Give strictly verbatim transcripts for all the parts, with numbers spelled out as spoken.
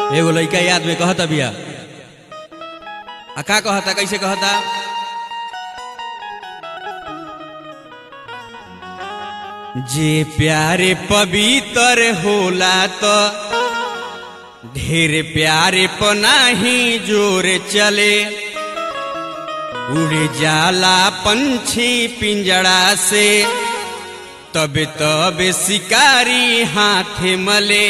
एगो लड़का याद में कहता बिया आ का कहता कैसे कहता जे प्यारे पवित्र होला तो ढेर प्यारे पनाही जोर चले उड़ जाला पंछी पिंजड़ा से तब तब शिकारी हाथ मले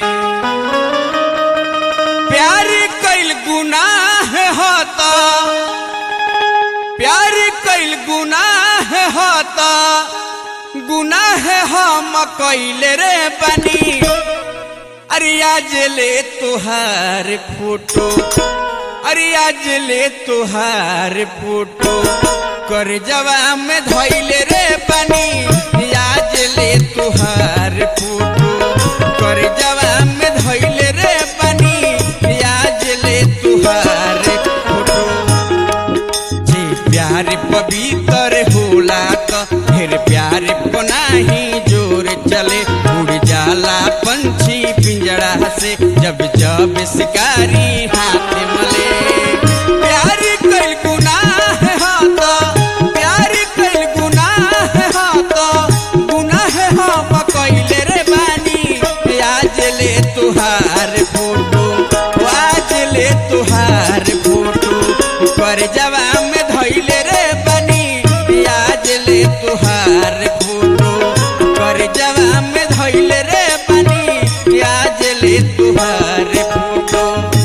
प्यार कैल गुनाह होता प्यार कैल गुनाह होता गुनाह हम कैले रे बनी अरे आज ले तुहार फोटो अरे आज ले तुहार फोटो कर जवा में धैले रे बनी आज ले तुहार फोटो कर जवा में धैले रे बनी आज ले तुहार फोटो जे प्यार पवित्र होला तो फिर प्यार को नाही जोर चले उड़ जाला पंछी पिंजड़ा से जब जब शिकारी हाथ मले प्यार कैल गुनाह होता प्यार कैल गुनाह होता गुनाह हम कैले रे बानी आज ले तुहार फोटो आज ले तुहार फोटो कर जवा में धैले रे बनी आज ले तुहार फोटो कर जवा में धैले रे बनी आज ले तुहार फोटो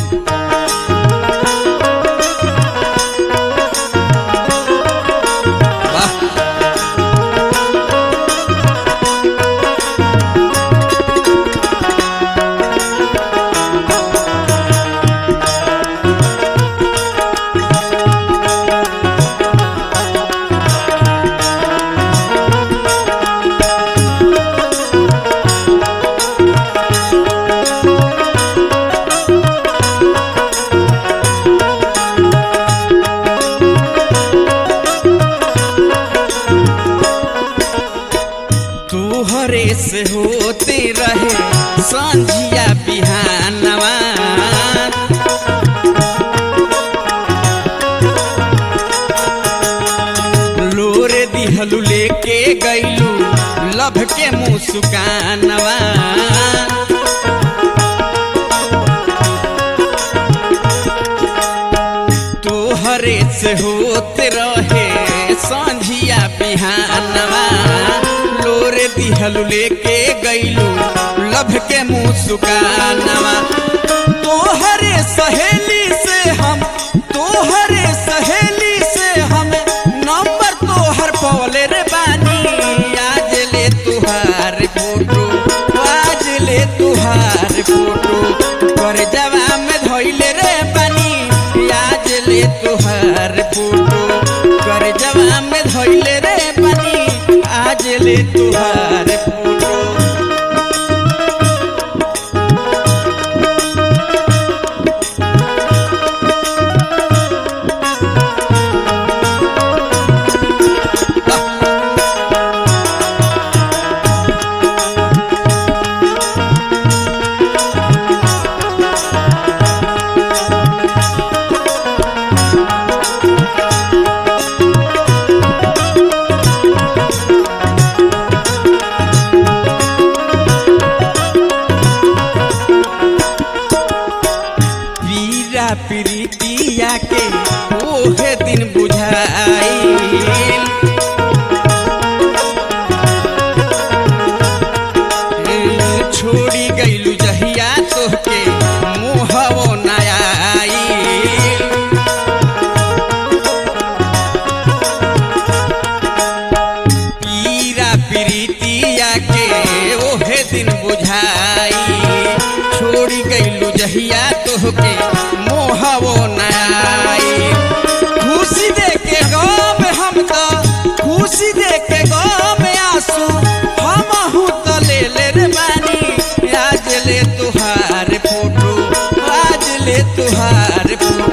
तुहरे से होते रहे संझिया बिहानवा लोरे दिहलू लेके गईलू लभ के मुस्कानवा तुहरे से होते रहे संझिया बिहानवा लोरे दिहलू लेके गईलू लभ के मुस्कानवा तोहरे सहेली से हम तोहरे सहेली से हम नंबर तोहर पवले रे बानी आज ले तुहार फोटो आज ले तुहार फोटो कर जवा में धैले रे बानी आज ले तुहार फोटो कर जवा में धैले रे बानी आज ले तुहार फोटो प्रीतिया के ओहे दिन बुझाई छोड़ी गईलू जहिया तोहके मोहवो न आई पीरा प्रीतिया के ओहे दिन बुझाई छोड़ी गईलू जहिया तोहके मोहवो नाई खुशी देके गम हम तो खुशी देके गम आंसू हम हूँ तो ले ले रे बानी आज ले तुहार फोटो आज ले तुहार फोटो